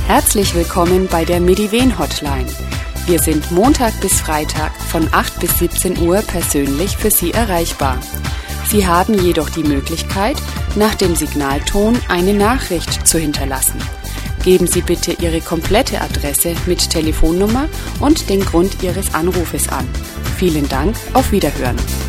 Herzlich willkommen bei der Mediven-Hotline. Wir sind Montag bis Freitag von 8 bis 17 Uhr persönlich für Sie erreichbar. Sie haben jedoch die Möglichkeit, nach dem Signalton eine Nachricht zu hinterlassen. Geben Sie bitte Ihre komplette Adresse mit Telefonnummer und den Grund Ihres Anrufes an. Vielen Dank, auf Wiederhören.